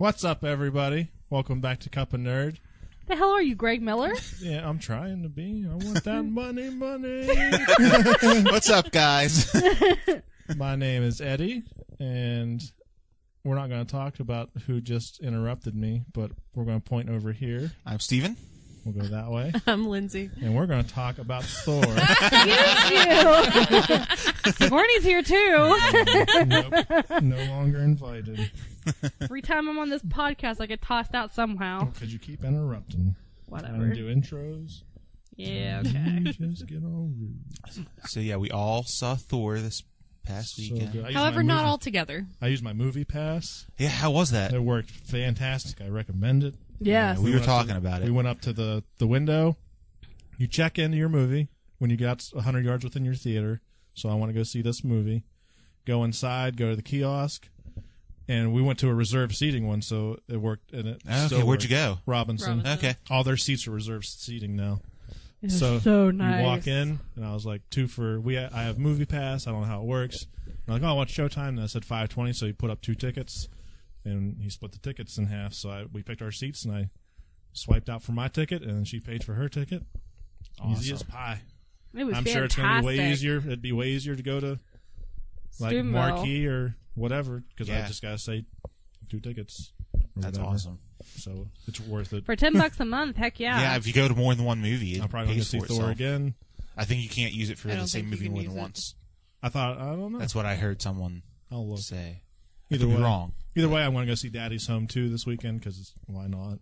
What's up, everybody? Welcome back to Cup of Nerd. The hell are you, Greg Miller? Yeah, I'm trying to be. I want that money. What's up, guys? My name is Eddie, and we're not going to talk about who just interrupted me, but we're going to point over here. I'm Steven. We'll go that way. I'm Lindsay. And we're going to talk about Thor. Sigourney's here, too. Nope. No longer invited. Every time I'm on this podcast, I get tossed out somehow. Because you keep interrupting. Whatever. I do intros. Yeah, okay. You just get all rude. So, yeah, we all saw Thor this past So weekend. good. However, not all together. I used my movie pass. Yeah, how was that? It worked fantastic. I recommend it. Yes. We were talking about it. We went up to the window. You check into your movie when you got 100 yards within your theater. So I want to go see this movie. Go inside, go to the kiosk. And we went to a reserved seating one, so it worked. And it Okay, still where'd you worked. go? Robinson. Okay. All their seats are reserved seating now. It's So nice. you walk in, and I was like, I have movie pass. I don't know how it works. And I'm like, oh, what's showtime? And I said $5.20, so he put up 2 tickets, and he split the tickets in half. So we picked our seats, and I swiped out for my ticket, and then she paid for her ticket. Easy as pie. It was I'm fantastic. sure it's going to be way easier. It'd be way easier to go to like Steubenville. Marquee or whatever, because I Yeah. just got to say 2 tickets. or That's whatever. awesome. So it's worth it. For $10 a month, heck yeah. Yeah, if you go to more than one movie, it I'm probably going to pays see for Thor itself. again. I think you can't use it for I the don't same think movie you can more use than it. once. I don't know. That's what I heard someone I'll look. say. Either Could be way, wrong. Either way, I want to go see Daddy's Home 2 this weekend because why not?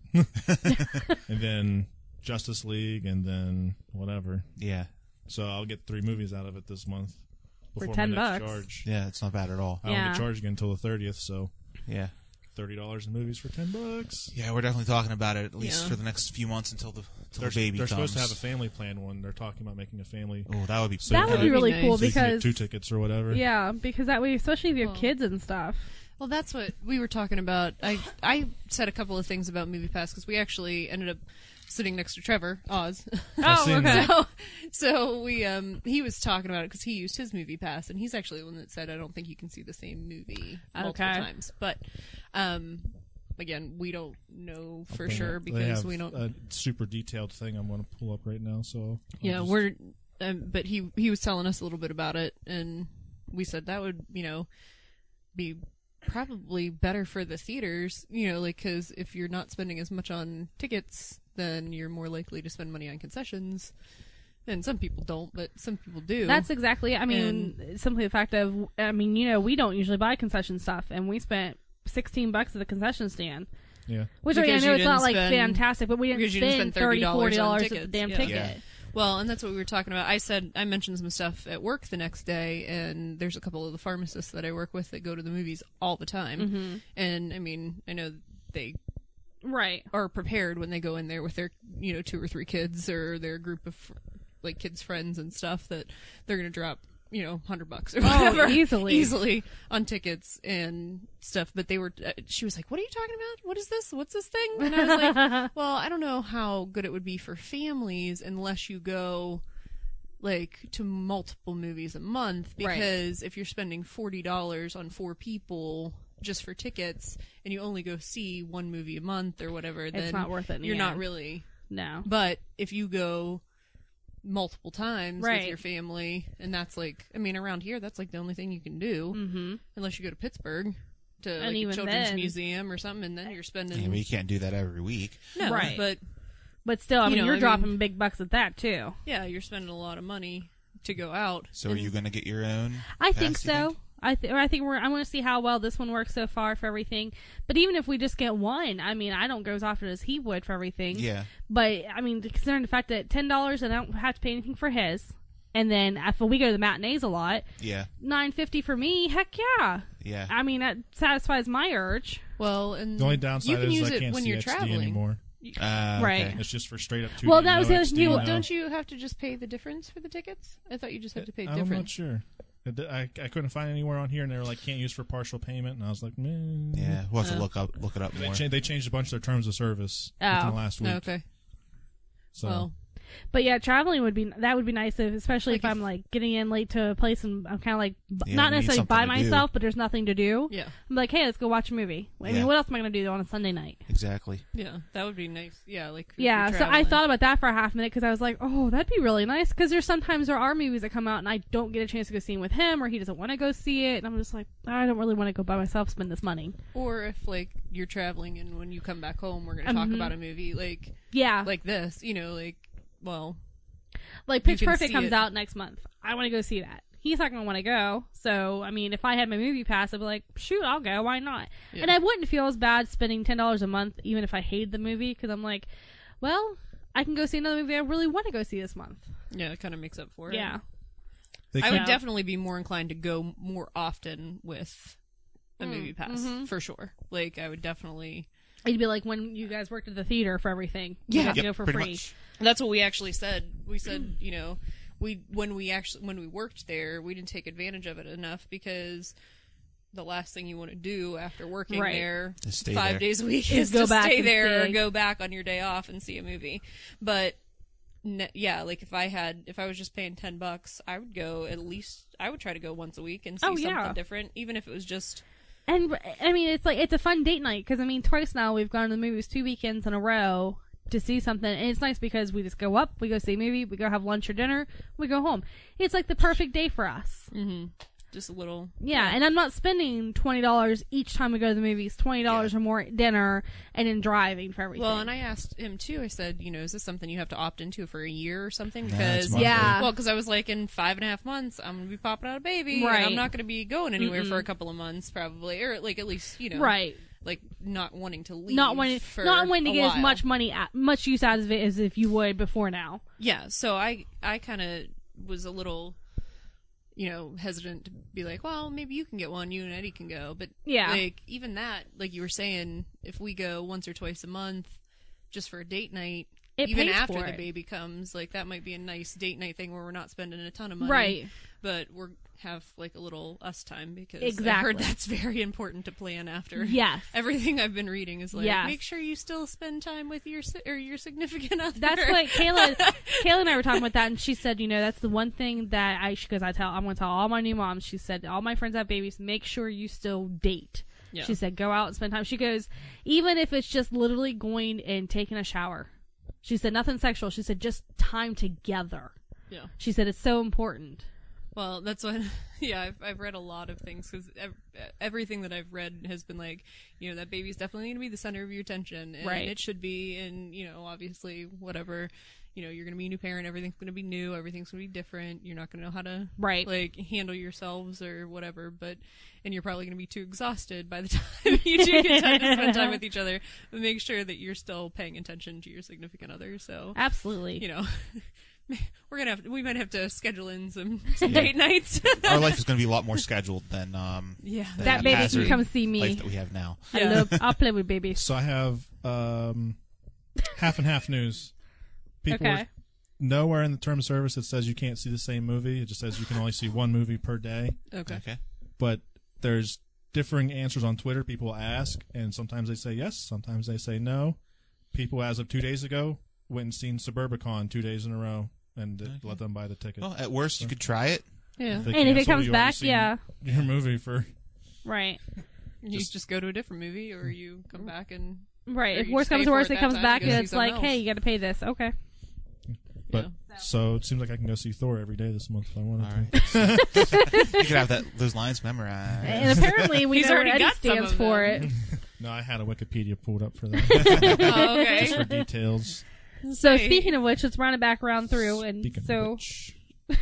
And then Justice League, and then whatever. Yeah. So I'll get 3 movies out of it this month For before my next $10. charge. Yeah, it's not bad at all. I don't Yeah. get charged again until the 30th, so Yeah. $30 in movies for $10. Yeah, we're definitely talking about it at least Yeah. for the next few months until the They're baby they're comes. supposed to have a family plan one. They're talking about making a family. Oh, that would be So that you would can- be really nice. cool so you can because... get 2 tickets or whatever. Yeah, because that way, especially if you have Well- kids and stuff. Well, that's what we were talking about. I said a couple of things about MoviePass because we actually ended up sitting next to Trevor Oz. I've seen that. So we he was talking about it because he used his MoviePass, and he's actually the one that said I don't think you can see the same movie multiple Okay. times. But again, we don't know for They sure have- they because have we don't. a super detailed thing I'm going to pull up right now. So Yeah, I'll just- we're. But he was telling us a little bit about it, and we said that would be probably better for the theaters, like because if you're not spending as much on tickets, then you're more likely to spend money on concessions. And some people don't, but some people do. That's exactly, simply the fact of, we don't usually buy concession stuff, and we spent $16 at the concession stand. Yeah. Which, Because I know you it's not, didn't spend- fantastic, but we didn't because you didn't spend spend $30, $30 $40 on at the tickets. damn Yeah. ticket. Yeah. Well, and that's what we were talking about. I mentioned some stuff at work the next day, and there's a couple of the pharmacists that I work with that go to the movies all the time. Mm-hmm. And, I know they Right. are prepared when they go in there with their 2 or 3 kids or their group of kids friends and stuff that they're going to drop $100 or whatever easily on tickets and stuff. But they were she was like, what are you talking about? What is this? What's this thing? And I was like, well, I don't know how good it would be for families unless you go to multiple movies a month, because if you're spending $40 on 4 people just for tickets and you only go see 1 movie a month or whatever, then It's not worth it in the you're not end. really. No. But if you go multiple times Right. with your family, and that's around here, that's the only thing you can do, unless you go to Pittsburgh to And a even children's then- museum or something, and then you're spending. Yeah, but you can't do that every week. No, Right. but still, you're I dropping mean- big bucks at that, too. yeah, you're spending a lot of money to go out. So are you going to get your own? I pass, think you so. I want to see how well this one works so far for everything. But even if we just get one, I don't go as often as he would for everything. Yeah. But considering the fact that $10 and I don't have to pay anything for his, and then if we go to the matinees a lot, Yeah. $9.50 for me. Heck yeah. Yeah. That satisfies my urge. Well, and The only you downside can is use I it can't when see you're XD traveling. anymore. Right. Okay. It's just for straight up 2D. Well, that was the no other thing, XD, well, no. Don't you have to just pay the difference for the tickets? I thought you just had to pay I'm difference. not sure. I couldn't find anywhere on here, and they were like, can't use for partial payment, and I was like, man. Yeah, we'll have to look it up more. They changed a bunch of their terms of service within the last week. Okay. So Well, But yeah, traveling would be nice, especially Like if I'm like getting in late to a place and I'm kind of like Yeah, not you need necessarily something by to do. myself, but there's nothing to do. Yeah. I'm like, hey, let's go watch a movie. I Yeah. mean, what else am I going to do on a Sunday night? Exactly. Yeah, that would be nice. Yeah, like if Yeah, you're so I traveling. thought about that for a half minute because I was like, oh, that'd be really nice. Because there are movies that come out and I don't get a chance to go see them with him, or he doesn't want to go see it, and I'm just like, I don't really want to go by myself, spend this money. Or if like you're traveling and when you come back home, we're gonna talk about a movie Yeah, like this. You know, like well, like Pitch you can Perfect see comes it. out next month. I want to go see that. He's not going to want to go. So, I mean, if I had my movie pass, I'd be like, shoot, I'll go. Why not? Yeah. And I wouldn't feel as bad spending $10 a month, even if I hated the movie, because I'm like, well, I can go see another movie I really want to go see this month. yeah, it kind of makes up for it. Yeah. They I keep- would definitely be more inclined to go more often with a movie pass for sure. Like I would definitely. It'd be like when you guys worked at the theater for everything. Yeah. You got to Yep, go for pretty free. much. That's what we actually said. We said, you know, when we worked there, we didn't take advantage of it enough because the last thing you want to do after working Right. there Is stay 5 there. days a week Is is go to back stay and there or see. go back on your day off and see a movie. But yeah, like if I was just paying $10, I would go I would try to go once a week and see Oh, yeah. something different, even if it was just. And, I mean, it's a fun date night, because, I mean, twice now we've gone to the movies 2 weekends in a row to see something, and it's nice because we just go up, we go see a movie, we go have lunch or dinner, we go home. It's like the perfect day for us. Just a little. Yeah, and I'm not spending $20 each time we go to the movies, $20 or more at dinner, and then driving for everything. Well, and I asked him too. I said, you know, is this something you have to opt into for a year or something? Nah, it's Because monthly. Yeah. well, because I was like, in 5.5 months, I'm gonna be popping out a baby. and Right. I'm not gonna be going anywhere for a couple of months, probably, or like at least, you know, right. like not wanting to leave. Not wanting for to a get as while. much money, much use out of it as if you would before now. Yeah. So I kind of was a little, you know, hesitant to be like, well, maybe you can get one, you and Eddie can go. But Yeah. like even that, like you were saying, if we go once or twice a month just for a date night, It even pays after for the it. baby comes, like that might be a nice date night thing where we're not spending a ton of money, Right. But we're have like a little us time because I Exactly. heard that's very important to plan after. Yes. Everything I've been reading is like, Yes. make sure you still spend time with your significant other. That's what Kayla and I were talking about that, and she said, you know, that's the one thing that I'm going to tell all my new moms. She said, all my friends have babies, make sure you still date. Yeah. She said, go out and spend time. She goes, even if it's just literally going and taking a shower. She said, nothing sexual. She said, just time together. Yeah. She said, it's so important. Well, that's what. Yeah, I've read a lot of things because everything that I've read has been like, you know, that baby's definitely going to be the center of your attention, and Right. it should be. And you know, obviously, whatever, you know, you're going to be a new parent. Everything's going to be new. Everything's going to be different. You're not going to know how to Right. like handle yourselves or whatever. And you're probably going to be too exhausted by the time you do get time to spend time with each other. But make sure that you're still paying attention to your significant other. So Absolutely. you know. We might have to schedule in some date nights. Our life is going to be a lot more scheduled than Yeah. than That the baby hazard can come see me. life that we have now. Yeah. I'll play with babies. So I have half and half news. People Okay. are, nowhere in the term of service it says you can't see the same movie. It just says you can only see one movie per day. Okay. Okay. But there's differing answers on Twitter. People ask, and sometimes they say yes, sometimes they say no. People, as of 2 days ago, went and seen Suburbicon 2 days in a row and let them buy the ticket. Well, at worst, you could try it. Yeah. They And if it cancel, comes you already back, seen yeah. your movie for Right. You just go to a different movie, or you come back and. Right. Or If you worse stay comes to for worse, it it that comes time back to go and see it's like, something hey, else. you got to pay this. Okay. But Yeah. so it seems like I can go see Thor every day this month if I wanted All to. right. You could have those lines memorized. And apparently, we He's know what already Eddie got some stands of for them. it. No, I had a Wikipedia pulled up for that Oh, okay. just for details. So Say- speaking of which, let's run it back around through, and Speaking so of which,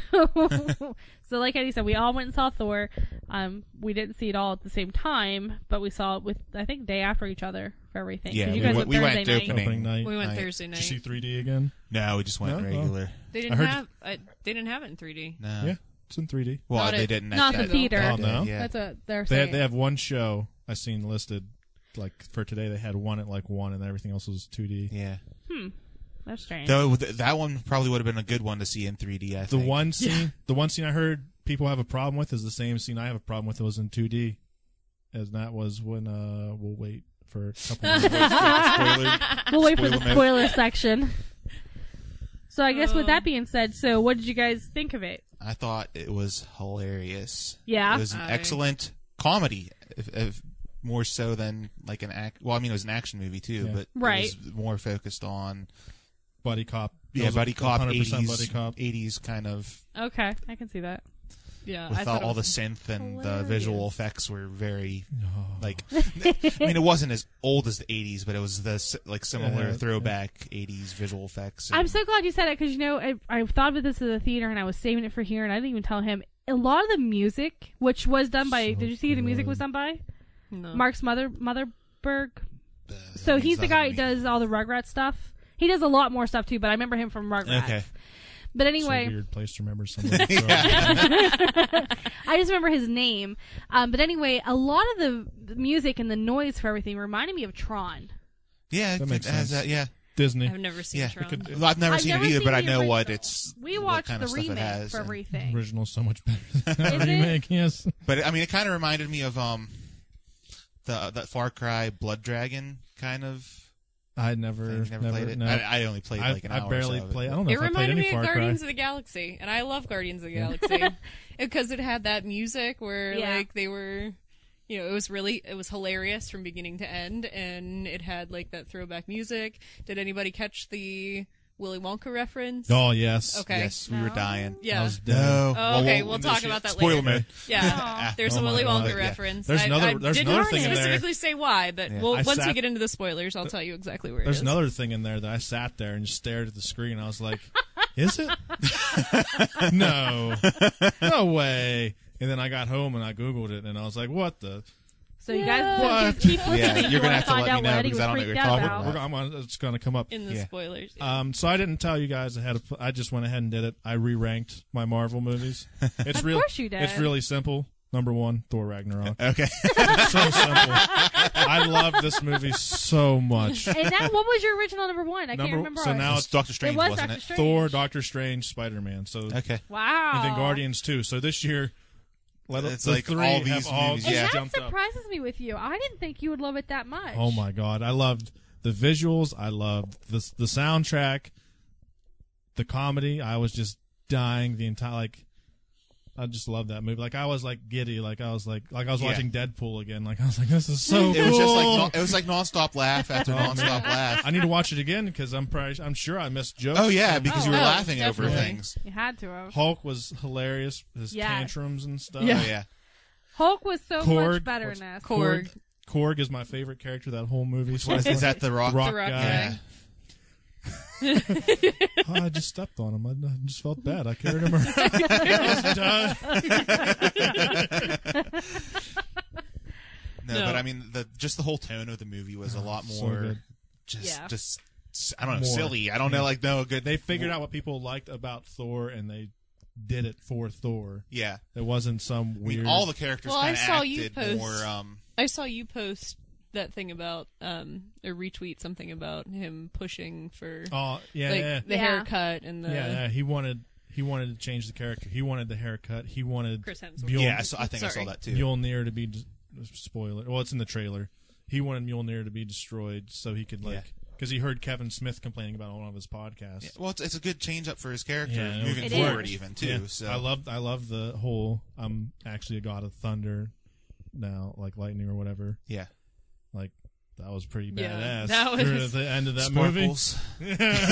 so like Eddie said, we all went and saw Thor. We didn't see it all at the same time, but we saw it with I think day after each other for everything. 'Cause Yeah, you we guys went- went we went Thursday to night. opening night. We went Night. Thursday Did you see night. 3D again? No, we just went No? regular. They I didn't heard have. They didn't have it in 3D. No. Yeah, it's in 3D. Well, Not they at- didn't. not at the theater. that Oh, day, no? Yeah. That's what they're They saying. have one show I seen listed. Like for today, they had one at like 1, and everything else was 2D. Yeah. That's strange. Though that one probably would have been a good one to see in 3D. I The think. one scene I heard people have a problem with is the same scene I have a problem with. It was in 2D, as that was when we'll wait for a couple minutes. Spoiler. We'll wait for the Spoiler note. spoiler section. So I guess with that being said, so what did you guys think of it? I thought it was hilarious. Yeah? It was an excellent comedy, if more so than like an act. Well, I mean, it was an action movie too, Yeah. but Right. it was more focused on Buddy cop. It yeah, was buddy cop, 100% 80s, buddy cop. 80s kind of. Okay, I can see that. Yeah, With I thought all it the was synth and the hilarious. visual effects were very like. I mean, it wasn't as old as the 80s, but it was the like similar Yeah. throwback 80s visual effects. I'm and- so glad you said it because I thought of this at the theater and I was saving it for here and I didn't even tell him. A lot of the music, which was done by, So did you see the music good. was done by No. Mark's Motherberg? that So means he's the nothing guy to who me. does all the Rugrats stuff. He does a lot more stuff too, but I remember him from Rugrats. Okay. But It's anyway, a weird place to remember somebody. I just remember his name. But anyway, a lot of the music and the noise for everything reminded me of Tron. Yeah, That it makes has sense. that. Yeah, Disney. I've never seen yeah. Tron. Well, I've never I've seen never it either, seen but I the know what original. it's. We what watched kind the of stuff it remake has, for and- everything. Original's so much better than that Is it? remake. Yes. But I mean, it kind of reminded me of that Far Cry Blood Dragon kind of. I never thing. Never played it. No. I only played like an hour. I barely or so of it, played. I but- don't know It if I played reminded any me of Far Cry. Guardians of the Galaxy, and I love Guardians of the Galaxy because it had that music where Yeah. like they were, it was hilarious from beginning to end, and it had like that throwback music. Did anybody catch the Willy Wonka reference? Oh yes. Okay. Yes, we were No. dying. I Yeah. was dead. No. Oh, okay, Well, we'll talk about that Spoiler later. mode. Yeah, there's Oh a my Willy God. Wonka Yeah. reference. There's I another didn't thing in there. specifically say why, but Yeah. I once sat- we get into the spoilers, I'll tell you exactly where it There's is. another thing in there that I sat there and just stared at the screen. I was like, "Is it? No way." And then I got home and I Googled it and I was like, "What the?" So you guys What? just keep listening. Yeah, if you're you gonna want have to find let out me know what Eddie because was I don't know what freaked you're out talking about. It's going to come up. in the Yeah. spoilers. Yeah. So I didn't tell you guys ahead of. I just went ahead and did it. I re-ranked my Marvel movies. It's Of real. course you did. It's really simple. Number 1, Thor Ragnarok. Okay. It's so simple. I love this movie so much. And that, what was your original number one? I can't remember. So ours. now It's Doctor Strange, it was wasn't Doctor it? Strange. Thor, Doctor Strange, Spider-Man. So Okay. Wow. and then Guardians 2. So this year, It's the like three all have these all movies, And yeah. that jumped up. surprises me with you. I didn't think you would love it that much. Oh my god, I loved the visuals. I loved the soundtrack, the comedy. I was just dying the entire I just loved that movie. Like I was like giddy. Like I was like I was Yeah. watching Deadpool again. Like I was like, this is so It was just cool. like it was like nonstop laugh after nonstop laugh. I need to watch it again because I'm sure I missed jokes. Oh yeah, because you were Oh, laughing over definitely. things. You had to have. Hulk was hilarious. His Yes. tantrums and stuff. Oh yeah. Hulk was so Korg. much better in this. Korg. Korg is my favorite character that whole movie. So Is that the Rock? The Rock The Rock guy. Yeah. Oh, I just stepped on him. I just felt bad. I carried him around. No, No. but I mean, just the whole tone of the movie was a lot So more good. Yeah. just I don't know, More. silly. I don't know, like no good. They figured out what people liked about Thor, and they did it for Thor. Yeah, It wasn't some I weird. mean, all the characters Well, I kind of saw you acted post- more. I saw you post that thing about or retweet something about him pushing for Oh yeah, like yeah, the Yeah. haircut and the yeah. He wanted to change the character. He wanted the haircut. He wanted Chris Hemsworth. Mjolnir, Yeah, I think I Sorry. saw that too. Mjolnir to be spoiler. Well, it's in the trailer. He wanted Mjolnir to be destroyed so he could Yeah. because he heard Kevin Smith complaining about it on one of his podcasts. Yeah, well, it's a good change up for his character Yeah, moving it forward, is. even too. Yeah. So I love the whole. I'm actually a god of thunder now, like lightning or whatever. yeah, Like that was pretty Yeah, badass. that was- Through the end of that Sparkles. movie.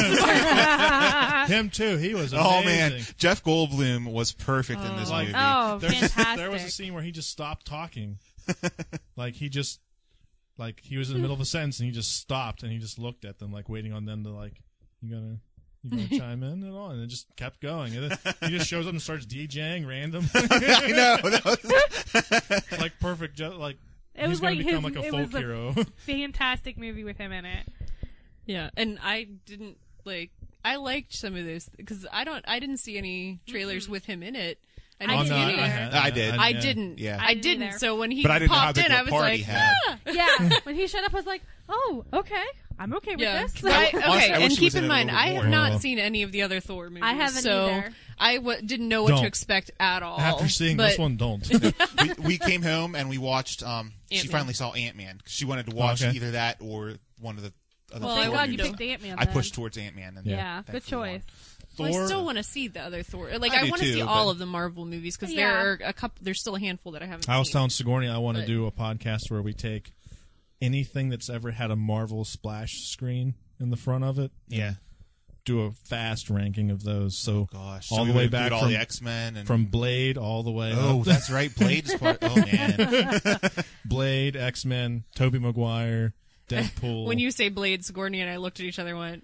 Him too. He was amazing. Oh man, Jeff Goldblum was perfect in this Like- movie. Oh, fantastic. There was a scene where he just stopped talking. Like he was in the middle of a sentence and he just stopped and he just looked at them like waiting on them to like you gonna chime in at all, and it just kept going. And then he just shows up and starts DJing random. I know. That was, Like perfect. Like It he's was gonna like become his, like a it folk was a hero. fantastic movie with him in it. Yeah, and I didn't like. I liked some of those because I didn't see any trailers with him in it. I didn't Oh, see no, any. I did. I yeah. didn't. Yeah. I didn't didn't. either. So when he But I didn't know how popped big in, the I was party like, had. ah! Yeah, when he showed up, I was like, "Oh, okay, I'm okay with Yeah. this." I, Honestly, okay, I and wish he keep was in in it a mind, little I bit have more. not Oh. seen any of the other Thor movies. I haven't so either. I didn't know what Don't. to expect at all. After seeing but this one, don't. we came home and we watched. She Ant-Man. finally saw Ant-Man. She wanted to watch Okay. either that or one of the other Well, Thank Thor God you movies. picked Ant-Man. I then. pushed towards Ant-Man. And Yeah, good thankfully won. choice. Well, I Thor- still want to see the other Thor. Like, I I do want to too, see but- all of the Marvel movies because Yeah. there are a couple. There's still a handful that I haven't. I was seen. telling Sigourney I want to But- do a podcast where we take anything that's ever had a Marvel splash screen in the front of it. Yeah. Do a fast ranking of those. So Gosh. all So the we way would back include all from, the X-Men and from Blade all the way Oh, up. that's right. Blade's part. Oh man. Blade, X-Men, Tobey Maguire, Deadpool. When you say Blade, Sigourney and I looked at each other and went,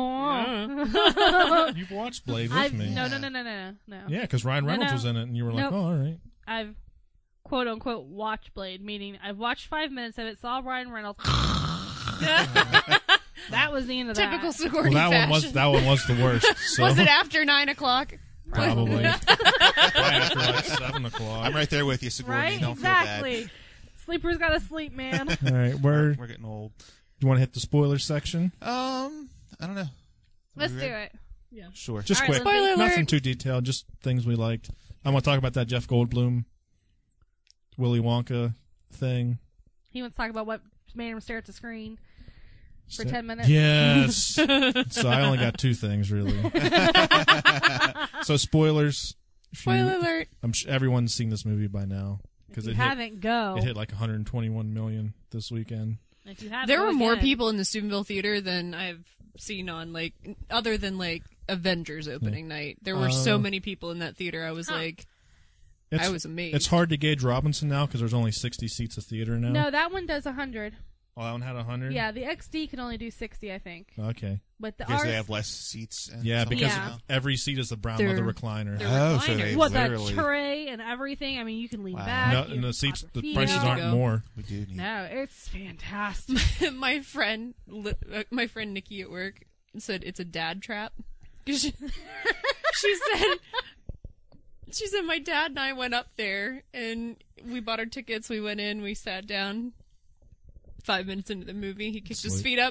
Oh. You've watched Blade with I've, me. no. Yeah, because Ryan Reynolds no. was in it, and you were like, Nope. oh, all right. I've quote unquote watched Blade, meaning I've watched 5 minutes of it, saw Ryan Reynolds. That was the end of typical that. Sigourney Well, fashion. that one was the worst. So Was it after 9 o'clock? probably. Probably after like 7 o'clock. I'm right there with you, Sigourney. Right? Don't Exactly. Sleepers gotta sleep, man. All right, feel where bad. We're getting old. you want to hit the spoiler section? I don't know. Let's We do ready? it. Sure. Just All right, quick, Lindsay. Spoiler alert. nothing too detailed, just things we liked. I want to talk about that Jeff Goldblum, Willy Wonka thing. He wants to talk about what made him stare at the screen for 10 minutes. Yes. So I only got 2 things really. So spoilers. If you- Spoiler alert. I'm sure everyone's seen this movie by now If because you it hit, haven't, go. it hit like 121 million this weekend. If you haven't, There go were more again. people in the Steubenville Theater than I've seen on, like, other than, like, Avengers opening night. There were so many people in that theater. I was like, It's, I was amazed. It's hard to gauge Robinson now because there's only 60 seats of theater now. No, that one does 100. Oh, that one had 100. Yeah, the XD can only do 60, I think. Okay. But the Because R they have less seats. And Yeah, something because Yeah. now. every seat is the brown They're- leather recliner. they're Oh, so recliners. they what, the literally. tray and everything. I mean, you can lean Wow. back. No, you and the can seats, pop your the feet prices up. aren't Go. more. We do need. No, it's fantastic. my friend Nikki at work said it's a dad trap. She said my dad and I went up there and we bought our tickets. We went in, we sat down. 5 minutes into the movie, he kicked his Sleep. feet up.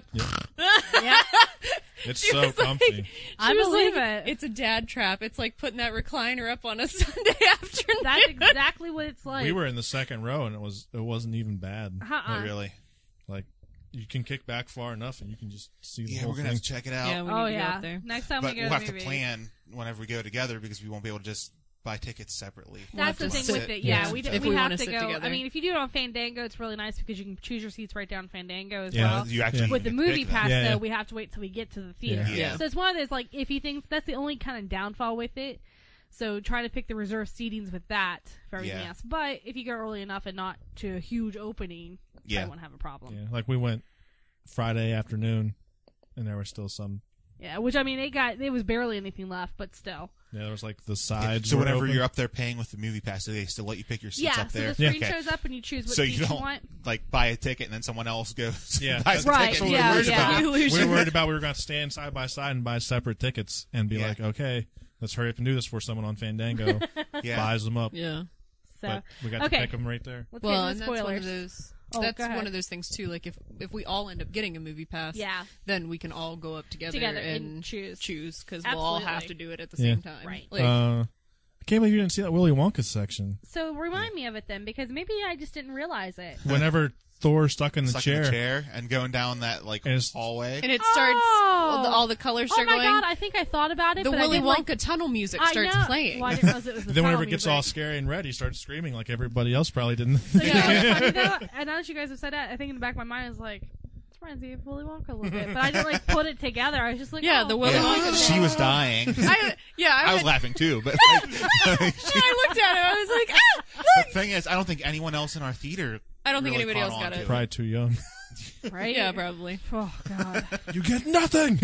Yeah, It's She so was like- comfy. I She was believe like, it. It's a dad trap. It's like putting that recliner up on a Sunday afternoon. That's exactly what it's like. We were in the second row and it wasn't even bad. Not really. Like you can kick back far enough and you can just see the Yeah, whole we're gonna thing. have to check it out. Yeah, we Oh need to go yeah. up there. Next time But we go we'll to have the to movies. plan whenever we go together because we won't be able to just buy tickets separately. That's the We'll have thing to with sit. it. Yeah, Yeah. we If we we have wanna to sit go. together. I mean, if you do it on Fandango, it's really nice because you can choose your seats right down Fandango as Yeah. well. You actually With the can movie pick them. pass, Yeah, yeah. though, we have to wait till we get to the theater. Yeah. So it's one of those, like, if he thinks that's the only kind of downfall with it. So trying to pick the reserve seatings with that for everything Yeah. else. But if you go early enough and not to a huge opening, Yeah. I won't have a problem. Yeah, like we went Friday afternoon and there was still some. Yeah, which I mean, it was barely anything left, but still. Yeah, there was like the Yeah. sides. So were whenever open. you're up there paying with the movie pass, do they still let you pick your seats Yeah, up so there? the screen Okay. shows up and you choose what So seat you don't want. like buy a ticket and then someone else goes. Yeah, buys a Right, ticket. yeah, We're yeah. You lose we your- were worried about we were going to stand side by side and buy separate tickets and be Yeah. like, okay, let's hurry up and do this before someone on Fandango Yeah. buys them up. Yeah. So But we got okay. to pick them right there. let's Well, get and into that's one spoilers. of those. Oh, That's go ahead. one of those things too. Like if we all end up getting a movie pass, Yeah. then we can all go up together, Together and and choose. because we'll all have Absolutely. to do it at the Yeah. same time. Right. Like, I can't believe you didn't see that Willy Wonka section. So remind me of it then, because maybe I just didn't realize it. Whenever Thor stuck in the Stuck chair. in the chair and going down that like And it's- hallway. and it starts. Oh! All the colors Oh start my going. god, I think I thought about it, The but Willy I didn't Wonka tunnel music I starts know. playing. Well, I didn't realize it was the Then whenever tunnel it gets music. all scary and red, he starts screaming like everybody else probably didn't. So, yeah, it was funny though, and now that you guys have said that, I think in the back of my mind I was like, this reminds me of Willy Wonka a little bit, but I didn't like put it together. I was just like, Yeah, oh, the Willy Yeah. Wonka She thing. was dying. I I was had- laughing too, but I looked at it. I was like, the thing is, I don't think anyone else in our theater. I don't think really anybody caught else on got to it. Probably too young. right? Yeah, probably. Oh god. You get nothing.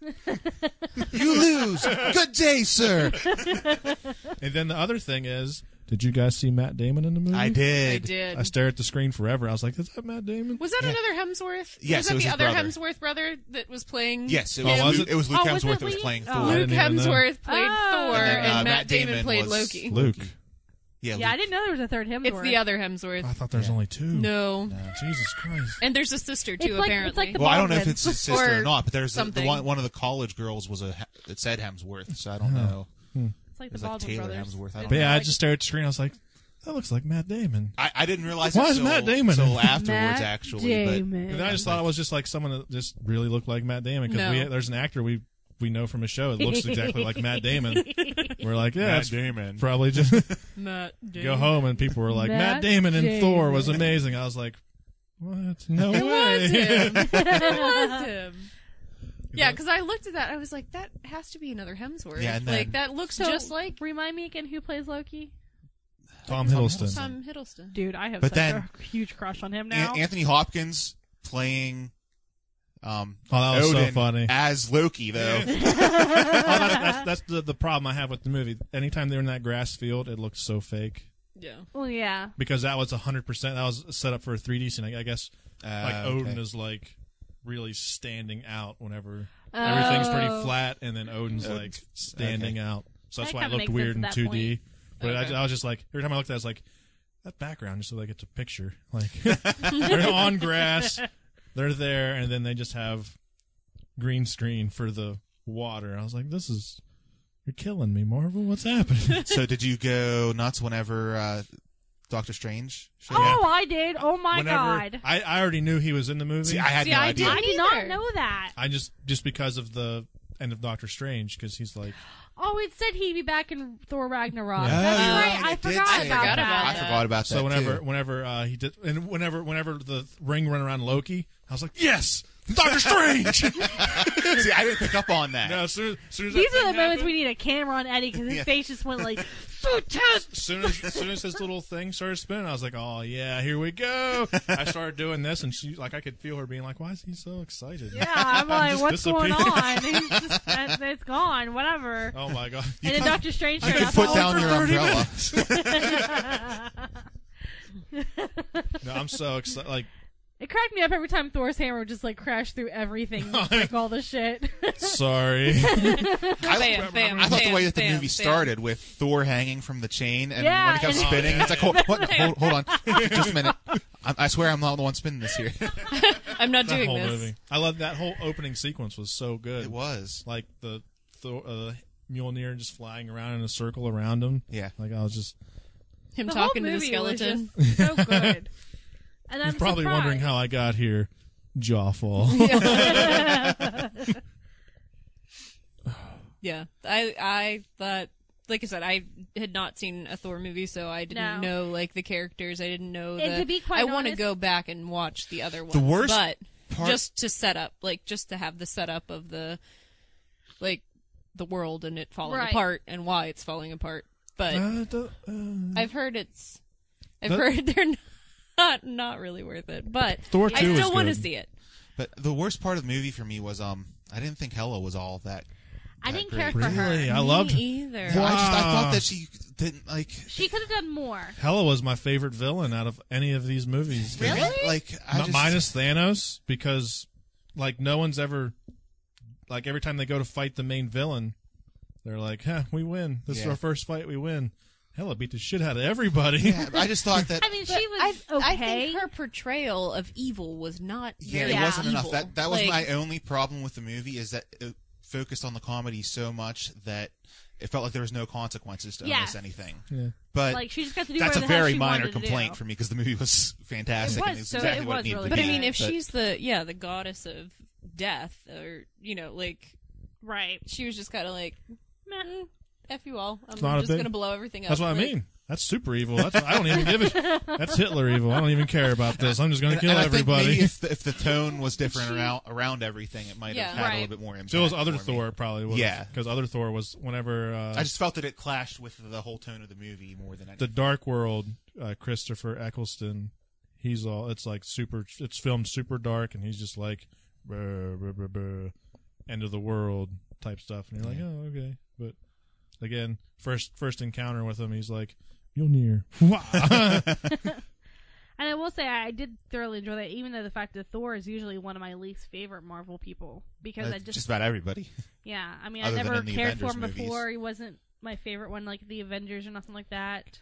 You lose. Good day, sir. And then the other thing is, did you guys see Matt Damon in the movie? I I did. did. I stared at the screen forever. I was like, is that Matt Damon? Was that Yeah. another Hemsworth? Yes, was that it was the his other brother. Hemsworth brother that was playing? Yes, it Oh, was. was Luke, it? it was Luke Oh, was Hemsworth it that was Lee? playing Oh. Thor. I Luke didn't even know. Hemsworth played Oh. Thor, And then, and Matt Matt Damon Damon played was Loki. Luke. Yeah, Yeah, I Luke. didn't know there was a third Hemsworth. It's the other Hemsworth. I thought there was Yeah. only two. No. Jesus Christ. And there's a sister too, It's like- apparently. it's like the Well, I don't know if Baldwin. it's his sister or Or not, but there's the something. one of the college girls was it said Hemsworth, so I don't know. It's like the It's like Baldwin Taylor brothers. Hemsworth. I don't But yeah, I Like- just stared at the screen. I was like, that looks like Matt Damon. I didn't realize Why it is till, Matt Damon till in- afterwards, Matt actually. Damon. And I just thought it was just like someone that just really looked like Matt Damon because No. there's an actor we know from a show that looks exactly like Matt Damon. We're like, yeah, Matt it's Damon. probably just Matt Damon. go home and people were like, Matt Damon in Damon. Thor was amazing. I was like, what? No It way. was him. It was him. Yeah, because I looked at that, I was like, that has to be another Hemsworth. Yeah, and then- like that looks So, just like remind me again who plays Loki? Tom Hiddleston. Tom Hiddleston. Dude, I have But such then- a huge crush on him now. Anthony Hopkins playing Oh, that was so Odin funny. as Loki, though. That's the problem I have with the movie. Anytime they're in that grass field, it looks so fake. Yeah. Well, yeah. Because that was 100%. That was set up for a 3D scene. I guess like Odin Okay. is like really standing out whenever everything's pretty Oh. flat, and then Odin's like standing out. So that's That why it kinda looked makes weird in sense at that 2D. point. But Okay. I was just like, every time I looked at it, I was like, that background, just so they get to picture. Like, they're on grass, they're there, and then they just have green screen for the water. I was like, you're killing me, Marvel. What's happening? So did you go nuts whenever Doctor Strange showed up? Oh, I did. Oh my Whenever god. I already knew he was in the movie. See, I had See, no I idea. didn't I did not either. know that. I just because of the end of Doctor Strange, because he's like, Oh, it said he'd be back in Thor Ragnarok. Yeah. That's Oh, right. I it did forgot say about that. that. I forgot about that. so too. whenever he did, and whenever the ring ran around Loki, I was like, yes, Doctor Strange. See, I didn't pick up on that. No, as soon as These that are the thing moments happened, we need a camera on Eddie because his Yeah. face just went like so tense. as soon as his little thing started spinning, I was like, oh yeah, here we go. I started doing this, and she like I could feel her being like, why is he so excited? Yeah, I'm like, just what's going disappeared. on? It's gone. Whatever. Oh my god. And then Doctor Strange You showed could up. put down for your 30 umbrella. No, I'm so excited. Like, It cracked me up every time Thor's hammer just like crashed through everything, like all the shit. sorry. I thought the way that the movie started with Thor hanging from the chain, and Yeah, when he kept and- spinning, it's like, hold on, just a minute. I swear I'm not the one spinning this here. I'm not That doing whole this. movie. I love that whole opening sequence was so good. It was. Like the Mjolnir just flying around in a circle around him. Yeah. Like I was just Him The talking whole to the movie was skeleton. just so good. And I'm You're probably surprised. wondering how I got here. Jawfall. Yeah, I thought, like I said, I had not seen a Thor movie, so I didn't No. know like the characters. I didn't know And to be quite I want to honest- go back and watch the other ones. The worst but part- just to set up, like just to have the setup of the the world and it falling Right. apart and why it's falling apart. But I've heard That- heard they're not really worth it. But Thor 2 I is still want to good. see it. But the worst part of the movie for me was I didn't think Hela was all that. I that didn't great. care for her. Really? I loved Me either. I thought Wow. that she didn't like. She could have done more. Hela was my favorite villain out of any of these movies. Really? Like I just, Minus Thanos, because like no one's ever like every time they go to fight the main villain, they're like, we win. This is Yeah. our first fight, we win. Hela beat the shit out of everybody. Yeah, I just thought that. I mean, she was okay. I think her portrayal of evil was not Yeah, very it wasn't evil. enough. That was Like, my only problem with the movie is that it focused on the comedy so much that it felt like there was no consequences to almost Yes. anything. Yeah. But like she just got to do that's a whatever the hell very she minor wanted to complaint do. for me because the movie was fantastic It and was it's so- exactly it what was it needed really to But be. I mean, if But- she's the goddess of death, or like Right. she was just kind of like, Meh. F you all. I'm not a just big- gonna blow everything up. That's what I Like, mean. That's super evil. I don't even give it. That's Hitler evil. I don't even care about this. I'm just going to and kill I think everybody. maybe if the tone was different around everything, it might Yeah. have had a Right. little bit more impact. So it was other for me. Thor probably was. Yeah. Because other Thor was whenever I just felt that it clashed with the whole tone of the movie more than the anything. Dark World, Christopher Eccleston, he's all, it's like super, it's filmed super dark, and he's just like, "Brr, brr, brr, brr," end of the world type stuff. And you're like, oh, okay. But again, first encounter with him, he's like, Mjolnir. And I will say, I did thoroughly enjoy that, even though the fact that Thor is usually one of my least favorite Marvel people. Because I Just about everybody. yeah, I mean, other I than never in the cared for Avengers him movies. before. He wasn't my favorite one, like the Avengers or nothing like that.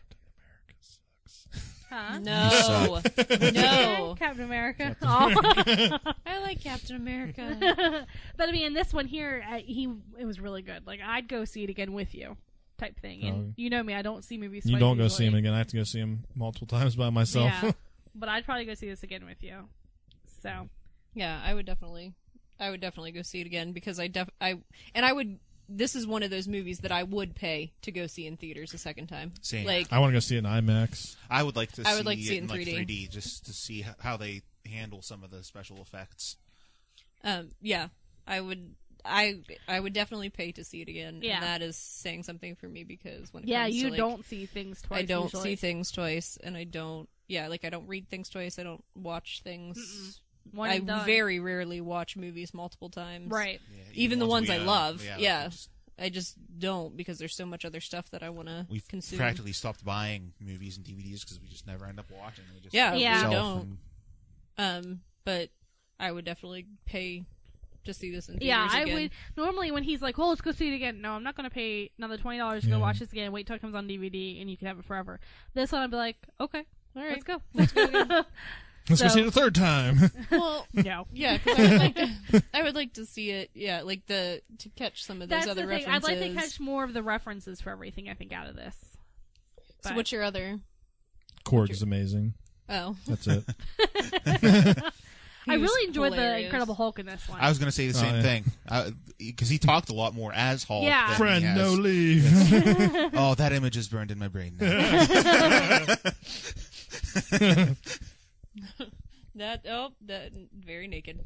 Huh? No, no. Captain America. Oh. I like Captain America. But I mean, in this one here, it was really good. Like, I'd go see it again with you. type thing. And Oh. you know me, I don't see movies You twice don't go see usually. him again. I have to go see him multiple times by myself. Yeah. But I'd probably go see this again with you. So, Yeah, I would definitely go see it again because this is one of those movies that I would pay to go see in theaters a second time. Same. Like, I want to go see it in IMAX. I would like to I see would like to see it in like 3D. 3D just to see how they handle some of the special effects. yeah, I would definitely pay to see it again. Yeah. And that is saying something for me because when it yeah, comes you to, like, don't see things twice. I don't usually. see things twice, and I don't read things twice. I don't watch things. One I and done. very rarely watch movies multiple times. Right. Yeah, Even the ones we I own. love. like, Yeah. I just don't because there's so much other stuff that I want to we've consume. practically stopped buying movies and DVDs because we just never end up watching them. We just Yeah, Yeah. we shelf don't. and- But I would definitely pay to see this in theaters Yeah, I again. would. Normally, when he's like, "Oh, let's go see it again," no, I'm not going to pay another $20 to go Yeah. watch this again. Wait till it comes on DVD, and you can have it forever. This one, I'd be like, "Okay, All right. let's go." Let's go So- see it a third time. Well, No. yeah, because I would like to see it. Yeah, like to catch some of those That's other the thing. references. I'd like to catch more of the references for everything I think out of this. So But- what's your other? Korg is amazing. Oh, That's it. I He was really enjoyed the hilarious. Incredible Hulk in this one. I was going to say the same yeah. thing because he taled a lot more as Hulk. Yeah. than Friend, he has. no leave. Oh, that image is burned in my brain now. that very naked.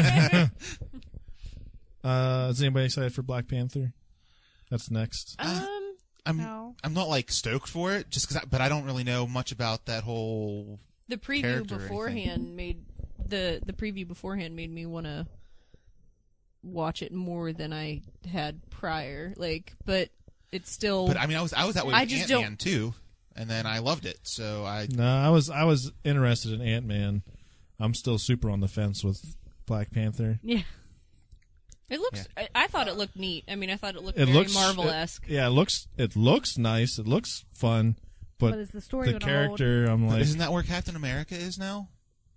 Is anybody excited for Black Panther? That's next. I'm No. I'm not like stoked for it just because, but I don't really know much about that whole. The preview Character or beforehand made the preview beforehand made me want to watch it more than I had prior. Like, but it's still. But I mean, I was that way I with just Ant-Man too, and then I loved it. So No, I was interested in Ant-Man. I'm still super on the fence with Black Panther. Yeah. It looks. I thought it looked neat. I mean, I thought it looked It very looks Marvel-esque. Yeah, it looks nice. It looks fun, But but is the story the gonna hold? character, I'm like, isn't that where Captain America is now?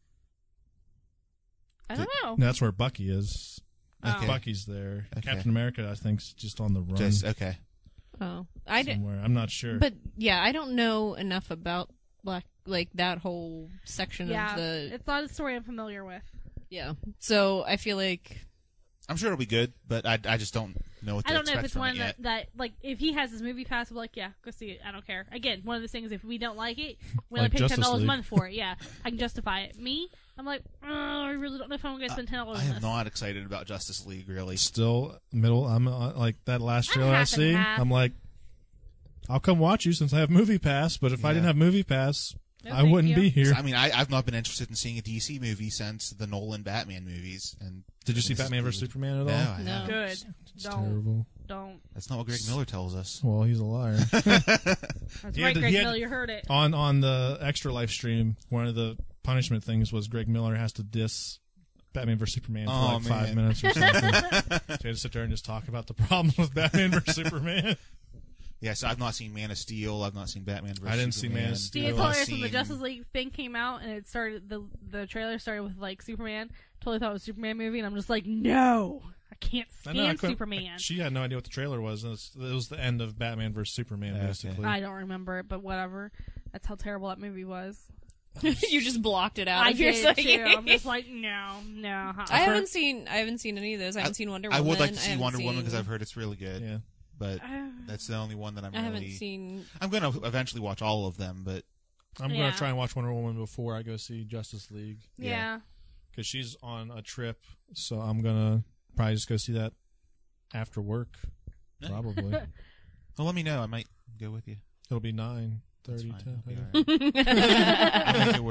I don't know. that's where Bucky is. Oh. Bucky's there. Okay. Captain America, I think, is just on the run Just okay. Oh, I did. somewhere. I'm not sure. But yeah, I don't know enough about that whole section Yeah, of the. it's not a story I'm familiar with. Yeah, so I feel like. I'm sure it'll be good, but I just don't know what to I don't know if expect it's from one it yet. that like if he has his movie pass, I'm like, yeah, go see it. I don't care. Again, one of those things. If we don't like it, we only Like pay Justice $10 a League. month for it. Yeah, I can justify it. Me, I'm like, I really don't know if I'm going to spend $10 I on am this. not excited about Justice League really. Still middle. I'm like that last I'm trailer I half and see. half. I'm like, I'll come watch you since I have Movie Pass. But if I Yeah. didn't have Movie Pass, No, I thank wouldn't you. be here. I mean, I've not been interested in seeing a DC movie since the Nolan Batman movies. And Did you see this is Batman vs weird. Superman at all? No, I No. haven't. Good. It's Don't. terrible. Don't. That's not what Greg Miller tells us. Well, he's a liar. That's He right, had to- Greg he had- Miller. You heard it. on the Extra Life stream, one of the punishment things was Greg Miller has to diss Batman vs Superman for Oh, like 5 man. minutes or something. So he had to sit there and just talk about the problems with Batman vs Superman. Yeah, so I've not seen Man of Steel. I've not seen Batman vs. I didn't see Superman. Man of See, Steel. it's I've hilarious when the seen- Justice League thing came out and it started. The trailer started with like Superman. Totally thought it was a Superman movie, and I'm just like, no, I can't I know, I stand couldn't- Superman. She had no idea what the trailer was. It was the end of Batman vs Superman, Okay. basically. I don't remember it, but whatever. That's how terrible that movie was. You just blocked it out. I of your did psyche. too. I'm just like, no. I haven't seen any of those. I haven't seen Wonder Woman. I would like to I see haven't Wonder Woman seen- because I've heard it's really good. Yeah. But that's the only one that I'm I haven't really. seen. I'm going to eventually watch all of them, but I'm Yeah. going to try and watch Wonder Woman before I go see Justice League. Yeah. Because she's on a trip, so I'm going to probably just go see that after work. Probably. well, let me know. I might go with you. It'll be 9:30. That's fine. 10. I'll be all right. I'll make it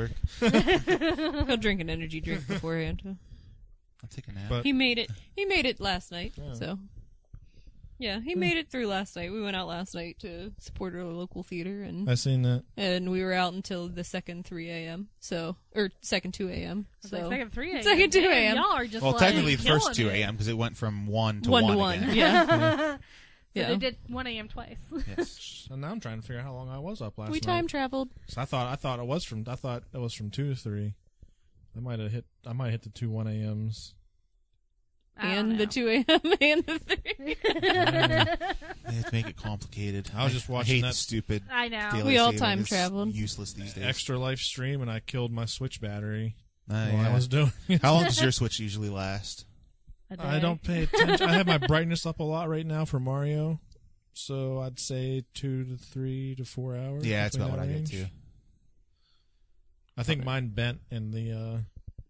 work. He'll drink an energy drink beforehand. I'll take a nap. But- He made it. He made it last night. Yeah. So. Yeah, he made it through last night. We went out last night to support our local theater, and I seen that. we were out until the second 3 a.m. So, or second 2 a.m. It's So like second 3 a.m. Second 2 Damn, a.m. Y'all are just well, like technically the first killing 2 it. a.m. because it went from 1 to 1 1 to 1. again. Yeah. So Yeah. they did 1 a.m. twice. Yes. And now I'm trying to figure out how long I was up last We night. time traveled. So I thought it was from 2 to 3. I might have hit the 2 1 a.m.s. I don't and the know. 2 a.m. and the 3. They have to make it complicated. I was just I watching hate that- the stupid. I know. daylight We all saving. time It's traveled. Useless these days. Extra life stream, and I killed my Switch battery Oh, while yeah. I was doing it. How long does your Switch usually last? A day. I don't pay attention. I have my brightness up a lot right now for Mario, so I'd say 2 to 3 to 4 hours. Yeah, that's between about what that I get range. too. I think mine bent in the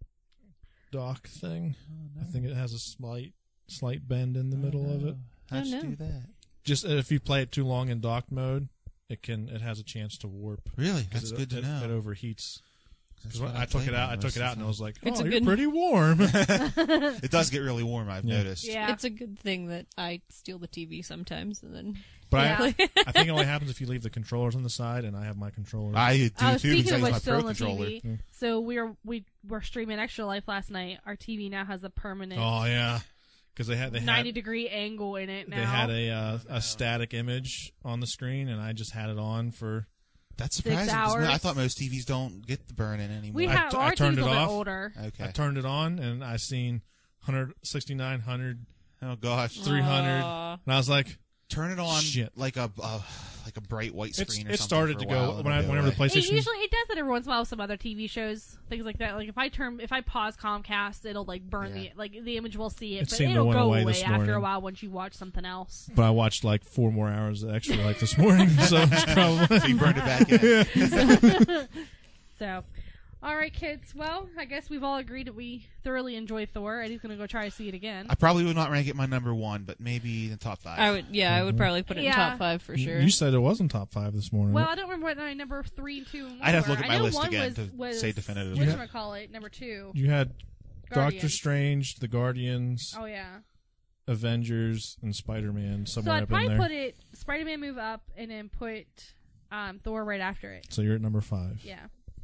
dock thing. I think it has a slight bend in the middle of it. How'd you no. do that? Just if you play it too long in dock mode, it has a chance to warp. Really? 'Cause That's good to it know. overheats. That's 'Cause what I took play it out. on I most took it of out, the and I time. was like, It's "Oh, a you're good- pretty warm." It does get really warm. I've Yeah. noticed. Yeah. It's a good thing that I steal the TV sometimes, and then But Yeah. I think it only happens if you leave the controllers on the side, and I have my controllers. I do too Speaking because I of use which, my still Pro on the controller. TV. So we were streaming Extra Life last night. Our TV now has a permanent Oh yeah, because they had 90-degree angle in it now. they had a static image on the screen, and I just had it on for. That's 6 surprising. 'Cause hours. I thought most TVs don't get the burn-in anymore. We I have t- our I turned TV's a it little off. bit older. Okay. I turned it on, and I seen 169, 100, Oh gosh. 300, Aw. and I was like, Turn it on Shit. like a bright white screen or something. it started for to a while, go it'll go whenever the away. PlayStation. It does that every once in a while with some other TV shows, things like that. Like if I pause Comcast, it'll like burn Yeah. the image will see it, It but seemed to it'll went go away away this after a morning. while once you watch something else. But I watched like 4 more hours of Extra Life this morning, so it's probably. So you burned it back in. So, all right, kids. Well, I guess we've all agreed that we thoroughly enjoy Thor. Eddie's going to go try to see it again. I probably would not rank it my number 1, but maybe in the top 5. I would probably put it in Yeah. top 5 for sure. You said it wasn't top 5 this morning. Well, I don't remember what my number 3 and 2 and 1 I'd have to were. look at I my know list one again was, to say definitively. whatchamacallit, number 2. You had Doctor Guardians. Strange, the Guardians, Oh, yeah. Avengers, and Spider-Man So somewhere I'd up in probably there. put it, Spider-Man move up, and then put Thor right after it. So you're at number 5. Yeah.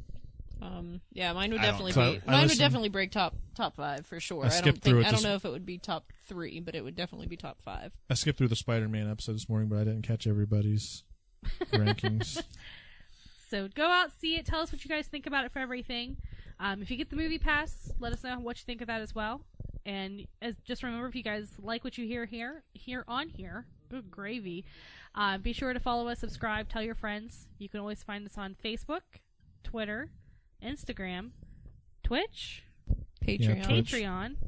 Mine would I don't definitely know. be. So I Mine would listened- definitely break top 5 for sure. I I skipped don't through think. it I don't this- know if it would be top 3, but it would definitely be top 5. I skipped through the Spider-Man episode this morning, but I didn't catch everybody's rankings. So go out, see it. Tell us what you guys think about it for everything. If you get the movie pass, let us know what you think of that as well. And just remember, if you guys like what you hear on here, good gravy, be sure to follow us, subscribe, tell your friends. You can always find us on Facebook, Twitter, Instagram, Twitch, Patreon. Yeah, Twitch. Patreon.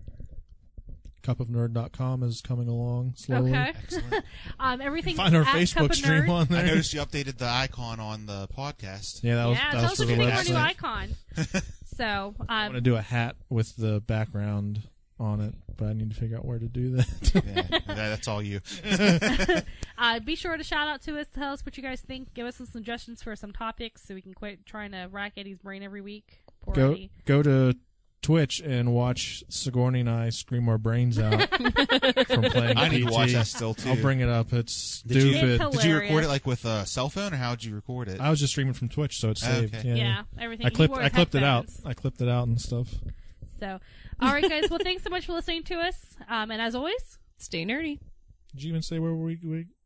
Cupofnerd.com is coming along slowly. Okay. Excellent. Everything Find our at Cup Facebook of stream Nerd. on I there. noticed you updated the icon on the podcast. Yeah, that was, Yeah, that tell was us for what the you think of our new website. icon. So, I want to do a hat with the background on it, but I need to figure out where to do that. Yeah, that's all you. be sure to shout out to us, tell us what you guys think, give us some suggestions for some topics so we can quit trying to rack Eddie's brain every week. Poor Eddie. Go to Twitch and watch Sigourney and I scream our brains out from playing I need to PT. watch that still too. I'll bring it up. It's Did you- stupid. It's Did you record hilarious. it like with a cell phone, or how did you record it? I was just streaming from Twitch, so it's saved. Okay. Yeah, everything. I He clipped wore I clipped it out. headphones. I clipped it out and stuff. So, all right, guys. Well, thanks so much for listening to us. And as always, Stay nerdy. Did you even say where we